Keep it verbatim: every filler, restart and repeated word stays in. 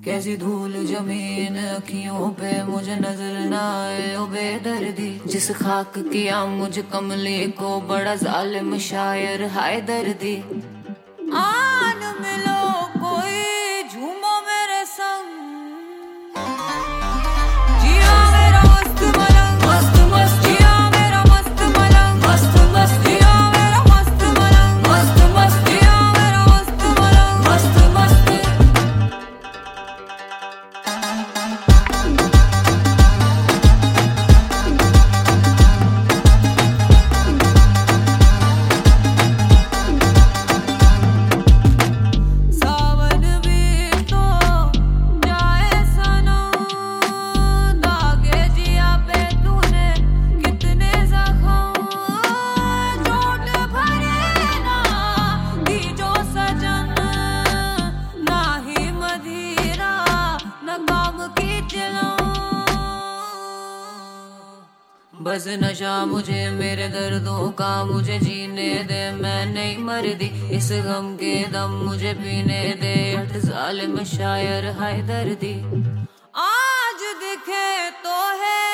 कैसी धूल जमीन अखियों पे मुझे नजर ना आए ओ बेदर्दी। जिस खाक किया मुझे कमली को बड़ा जालिम शायर हाय दर्दी। आन मिलो कोई झूमो मेरे संग, जिया मेरा मस्त मलंग मस्त मस्त, जिया मेरा मस्त मलंग मस्त मस्त, जिया मेरा मस्त मलंग मस्त मस्त, जिया मेरा मस्त मलंग मस्त मस्त। बस नशा मुझे मेरे दर्दों का, मुझे जीने दे मैं नहीं मरदी। इस गम के दम मुझे पीने दे, हट जालिम शायर हाय दर्दी। आज दिखे तो है